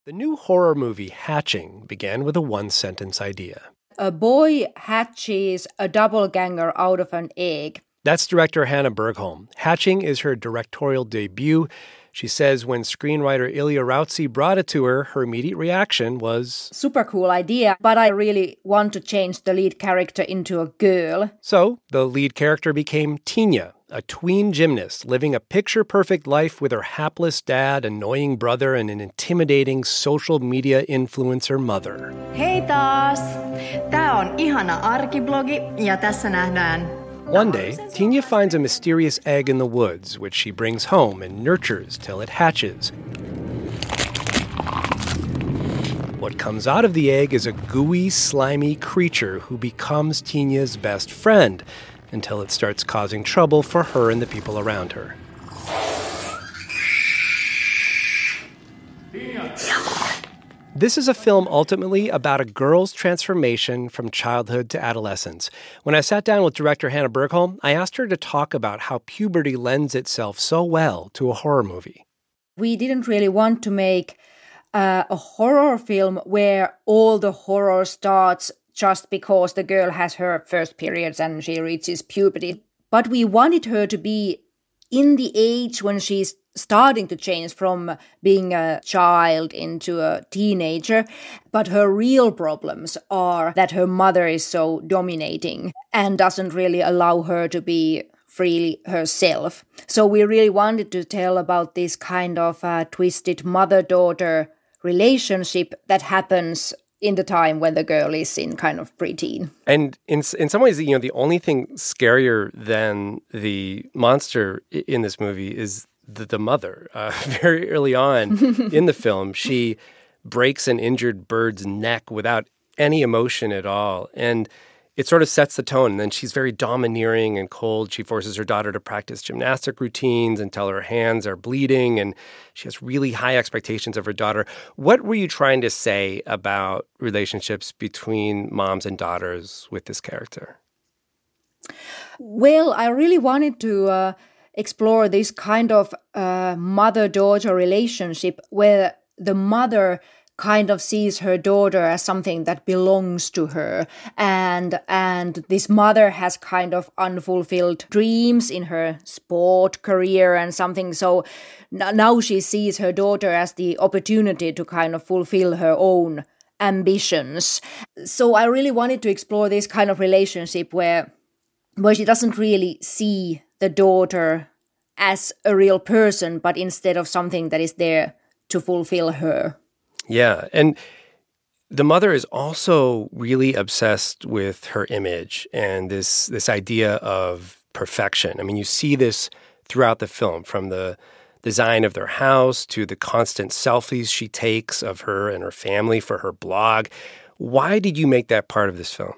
The new horror movie Hatching began with a one-sentence idea. A boy hatches a doppelganger out of an egg. That's director Hannah Bergholm. Hatching is her directorial debut. She says when screenwriter Ilya Rautsi brought it to her, her immediate reaction was, super cool idea, but I really want to change the lead character into a girl. So the lead character became Tinya, a tween gymnast living a picture-perfect life with her hapless dad, annoying brother, and an intimidating social media influencer mother. Hei taas! Tää on ihana arkiblogi ja tässä nähdään. One day, Tinya finds a mysterious egg in the woods, which she brings home and nurtures till it hatches. What comes out of the egg is a gooey, slimy creature who becomes Tinya's best friend until it starts causing trouble for her and the people around her. This is a film ultimately about a girl's transformation from childhood to adolescence. When I sat down with director Hannah Bergholm, I asked her to talk about how puberty lends itself so well to a horror movie. We didn't really want to make a horror film where all the horror starts just because the girl has her first periods and she reaches puberty. But we wanted her to be in the age when she's starting to change from being a child into a teenager, but her real problems are that her mother is so dominating and doesn't really allow her to be freely herself. So we really wanted to tell about this kind of twisted mother-daughter relationship that happens in the time when the girl is in kind of preteen. And in some ways, the only thing scarier than the monster in this movie is the mother. Very early on in the film, she breaks an injured bird's neck without any emotion at all. And it sort of sets the tone. And then she's very domineering and cold. She forces her daughter to practice gymnastic routines until her hands are bleeding. And she has really high expectations of her daughter. What were you trying to say about relationships between moms and daughters with this character? Well, I really wanted to explore this kind of mother-daughter relationship where the mother kind of sees her daughter as something that belongs to her, and this mother has kind of unfulfilled dreams in her sport career and something. So now she sees her daughter as the opportunity to kind of fulfill her own ambitions. So I really wanted to explore this kind of relationship where she doesn't really see the daughter as a real person, but instead of something that is there to fulfill her. Yeah, and the mother is also really obsessed with her image and this idea of perfection. I mean, you see this throughout the film, from the design of their house to the constant selfies she takes of her and her family for her blog. Why did you make that part of this film?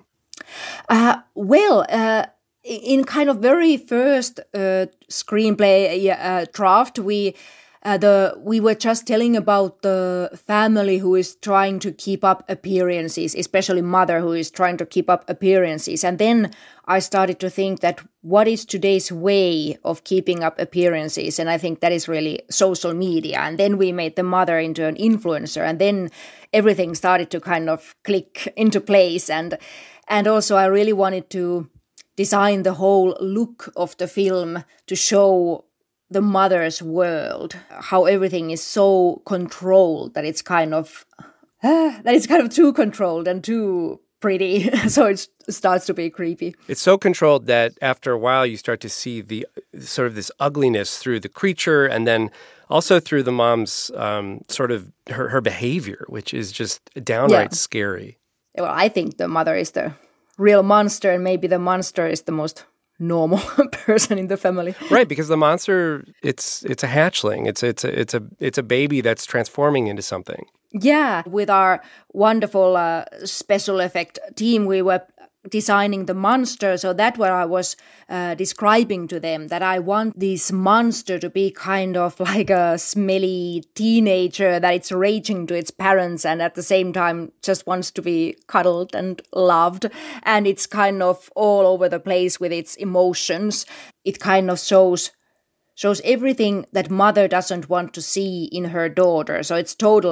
In kind of very first screenplay draft, we were just telling about the family who is trying to keep up appearances, especially mother who is trying to keep up appearances. And then I started to think that what is today's way of keeping up appearances? And I think that is really social media. And then we made the mother into an influencer, and then everything started to kind of click into place. And also I really wanted to design the whole look of the film to show the mother's world, how everything is so controlled that it's kind of too controlled and too pretty. So it starts to be creepy. It's so controlled that after a while you start to see the sort of this ugliness through the creature, and then also through the mom's sort of her behavior, which is just downright scary. Well, I think the mother is the real monster, and maybe the monster is the most normal person in the family. Right, because the monster, it's a hatchling. It's a baby that's transforming into something. Yeah, with our wonderful special effect team, we were designing the monster. So that's what I was describing to them, that I want this monster to be kind of like a smelly teenager that it's raging to its parents and at the same time just wants to be cuddled and loved. And it's kind of all over the place with its emotions. It kind of shows everything that mother doesn't want to see in her daughter. So it's totally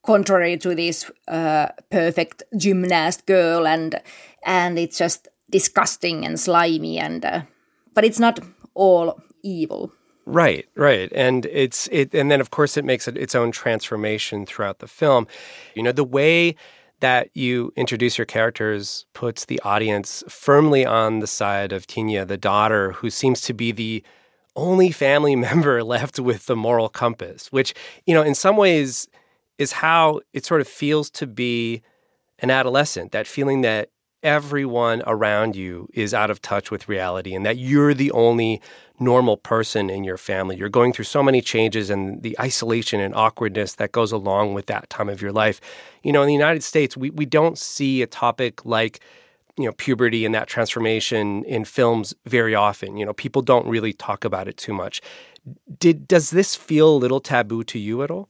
contrary to this perfect gymnast girl, and it's just disgusting and slimy, but it's not all evil. Right. And and then of course it makes its own transformation throughout the film. You know, the way that you introduce your characters puts the audience firmly on the side of Tinia, the daughter, who seems to be the only family member left with the moral compass, which, you know, in some ways is how it sort of feels to be an adolescent, that feeling that everyone around you is out of touch with reality and that you're the only normal person in your family. You're going through so many changes and the isolation and awkwardness that goes along with that time of your life. You know, in the United States, we don't see a topic like, you know, puberty and that transformation in films very often. You know, people don't really talk about it too much. Does this feel a little taboo to you at all?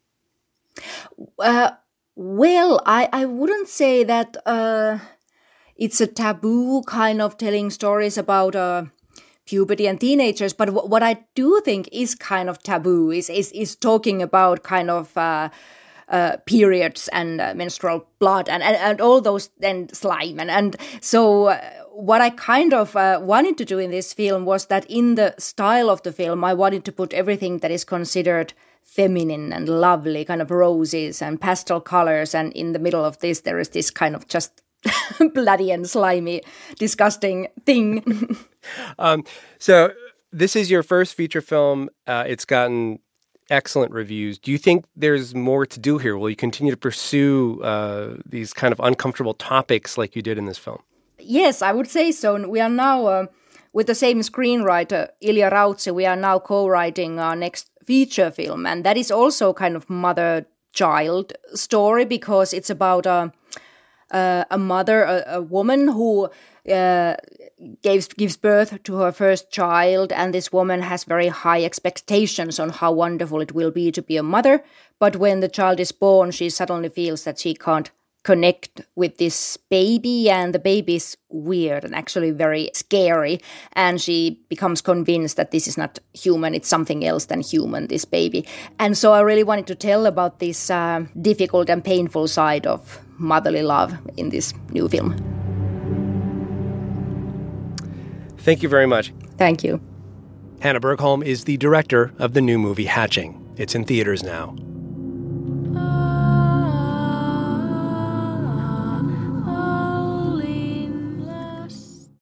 Well, I wouldn't say that it's a taboo kind of telling stories about puberty and teenagers, but what I do think is kind of taboo is talking about kind of periods and menstrual blood and all those, and slime and so what I kind of wanted to do in this film was that in the style of the film I wanted to put everything that is considered feminine and lovely, kind of roses and pastel colors, and in the middle of this there is this kind of just bloody and slimy, disgusting thing. So this is your first feature film. It's gotten excellent reviews. Do you think there's more to do here? Will you continue to pursue these kind of uncomfortable topics like you did in this film? Yes, I would say so. We are now, with the same screenwriter, Ilja Rautse, we are now co-writing our next feature film. And that is also kind of mother-child story, because it's about a mother, a woman who gives birth to her first child, and this woman has very high expectations on how wonderful it will be to be a mother. But when the child is born, she suddenly feels that she can't connect with this baby, and the baby is weird and actually very scary, and she becomes convinced that this is not human, it's something else than human, this baby. And so I really wanted to tell about this difficult and painful side of motherly love in this new film. Thank you very much. Thank you. Hannah Bergholm is the director of the new movie Hatching. It's in theaters now.